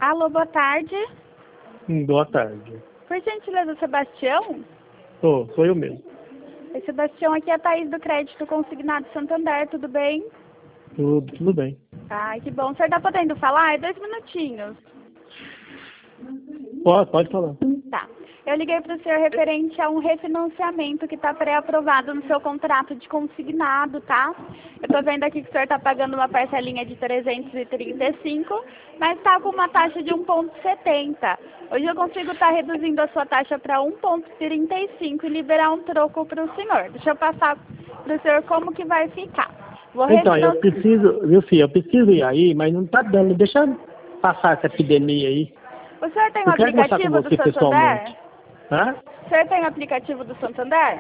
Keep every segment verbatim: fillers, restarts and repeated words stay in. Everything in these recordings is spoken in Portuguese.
Alô, boa tarde. Hum, Boa tarde. Por gentileza, Sebastião? Sou, sou eu mesmo. Oi, Sebastião, aqui é a Thaís do Crédito Consignado Santander, tudo bem? Tudo, tudo bem. Ai, que bom. O senhor tá podendo falar? É dois minutinhos. Pode, pode falar. Tá. Eu liguei para o senhor referente a um refinanciamento que está pré-aprovado no seu contrato de consignado, tá? Eu estou vendo aqui que o senhor está pagando uma parcelinha de trezentos e trinta e cinco, mas está com uma taxa de um vírgula setenta. Hoje eu consigo estar reduzindo a sua taxa para um vírgula trinta e cinco e liberar um troco para o senhor. Deixa eu passar para o senhor como que vai ficar. Vou Então, eu refinanciar. preciso, meu filho, eu preciso ir aí, mas não tá dando. Deixa eu passar essa epidemia aí. O senhor tem o Eu quero conversar com aplicativo do você Santander? pessoalmente. Hã? O senhor tem o aplicativo do Santander?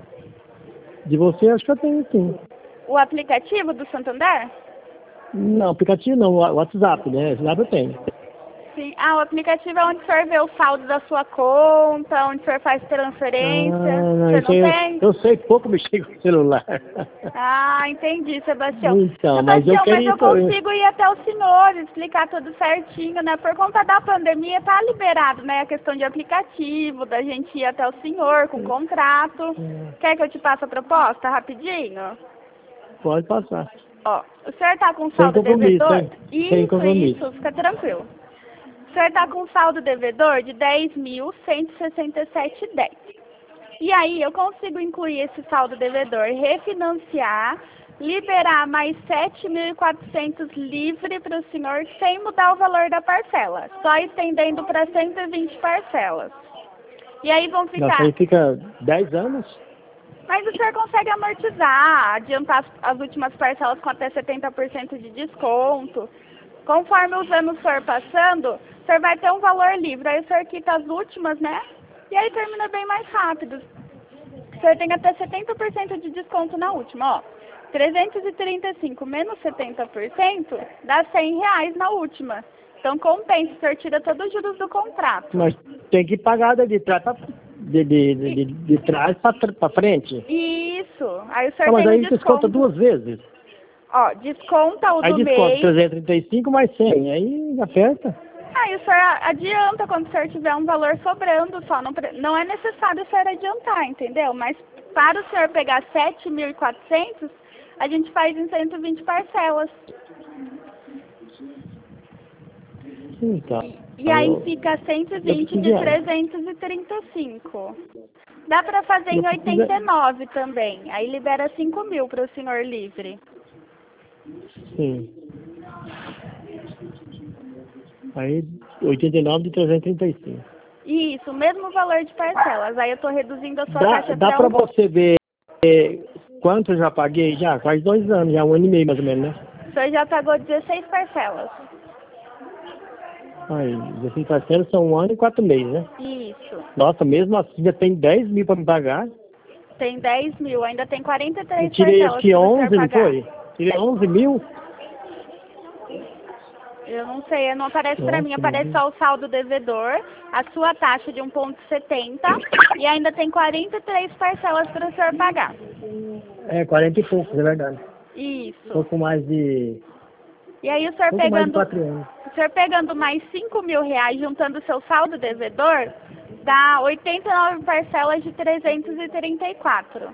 De você, acho que eu tenho sim. O aplicativo do Santander? Não, aplicativo não, o WhatsApp, né? WhatsApp eu tenho. Sim. Ah, o aplicativo é onde o senhor vê o saldo da sua conta, onde o senhor faz transferência. Ah, O não, senhor isso não aí tem? eu, eu sei pouco mexer com o celular. Ah, entendi, Sebastião. Então, mas eu Sebastião, quero mas eu ir pra- consigo ir até o senhor, explicar tudo certinho, né? Por conta da pandemia, tá liberado, né? A questão de aplicativo, da gente ir até o senhor com contrato. Quer que eu te passe a proposta rapidinho? Pode passar. Ó, o senhor tá com Sem saldo compromisso, devedor? hein? Sem Isso, compromisso. isso, fica tranquilo. O senhor está com saldo devedor de dez mil cento e sessenta e sete reais e dez centavos. E aí eu consigo incluir esse saldo devedor, refinanciar, liberar mais sete mil e quatrocentos livre para o senhor sem mudar o valor da parcela, só estendendo para cento e vinte parcelas. E aí vão Nossa, ficar... aí fica dez anos? Mas o senhor consegue amortizar, adiantar as, as últimas parcelas com até setenta por cento de desconto. Conforme os anos for passando, o senhor vai ter um valor livre. Aí o senhor quita as últimas, né? E aí termina bem mais rápido. O senhor tem até setenta por cento de desconto na última, ó. trezentos e trinta e cinco menos setenta por cento dá cem reais na última. Então compensa, o senhor tira todos os juros do contrato. Mas tem que pagar de trás pra, de, de, de, de, de trás para frente. Isso. Aí o senhor Ah, mas tem aí o desconta desconto. duas vezes. Ó, desconta o Aí do desconta mês. trezentos e trinta e cinco mais cem. Aí aperta. Aí o senhor adianta quando o senhor tiver um valor sobrando só. Não, pre- não é necessário o senhor adiantar, entendeu? Mas para o senhor pegar sete mil e quatrocentos, a gente faz em cento e vinte parcelas. Então. E aí eu- fica cento e eu vinte preciso de de- trezentos e trinta e cinco. Dá para fazer eu em preciso- oitenta e nove também. Aí libera cinco mil para o senhor livre. Sim. Aí oitenta e nove de trezentos e trinta e cinco. Isso, o mesmo valor de parcelas. Aí eu estou reduzindo a sua Dá, taxa dá para pra um... você ver eh, quanto eu já paguei já? Faz dois anos, já um ano e meio mais ou menos, né? O senhor já pagou dezesseis parcelas. Aí, dezesseis parcelas são um ano e quatro meses, né? Isso. Nossa, mesmo assim já tem dez mil para me pagar. Tem dez mil, ainda tem quarenta e Eu três tirei acho parcelas que para o onze, senhor não pagar. foi? Tirei onze mil. Eu não sei, não aparece para mim, Nossa, aparece meu só o saldo devedor, a sua taxa de um vírgula setenta e ainda tem quarenta e três parcelas para o senhor pagar. É, quarenta e poucos, é verdade. Isso. Pouco mais de. E aí o senhor Pouco mais de pegando, quatro anos. o senhor pegando mais cinco mil reais, juntando o seu saldo devedor, dá oitenta e nove parcelas de trezentos e trinta e quatro.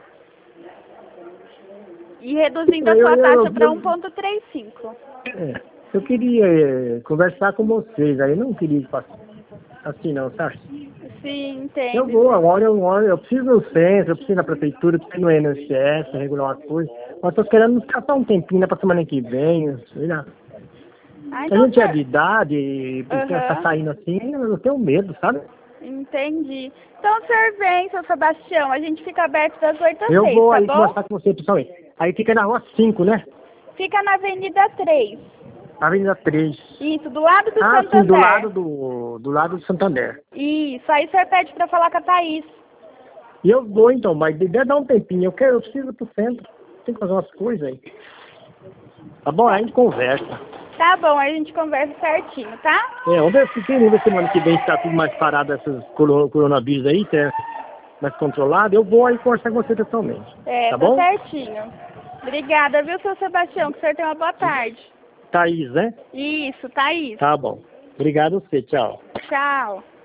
E reduzindo a Eu, sua eu, taxa eu, para eu, um vírgula trinta e cinco. é, eu queria eh, conversar com vocês, aí eu não queria passar assim não, sabe? Sim, Eu entendo. vou, agora eu, eu, eu preciso no centro, eu preciso na prefeitura, eu preciso no I N S S, regular uma coisa. Mas tô querendo escapar um tempinho, né, pra semana que vem, sei lá. Ah, A então, gente é senhor... de idade, e Aham. tá saindo assim, eu tenho medo, sabe? Entendi. Então, o senhor vem, seu Sebastião. A gente fica aberto das oito às Eu seis, vou tá aí bom? conversar com você pessoalmente. Aí fica na rua cinco, né? Fica na Avenida três. Avenida três. Isso, do lado do Ah, Santander. sim, do lado do, do lado do Santander. Isso, aí o senhor pede pra falar com a Thaís. E eu vou então, mas deve dar um tempinho. Eu quero, eu preciso ir pro centro. Tem que fazer umas coisas aí. Tá bom? Aí a gente conversa. Tá bom, aí a gente conversa certinho, tá? É, vamos ver se tem ver semana que vem se tá tudo mais parado, esses coro- coronavírus aí, que é mais controlado. Eu vou aí conversar com você pessoalmente. É, Tá tá bom? certinho. Obrigada, viu, seu Sebastião? Que o senhor tenha uma boa tarde. Thaís, né? Isso, Thaís. Tá bom. Obrigado a você, tchau. Tchau.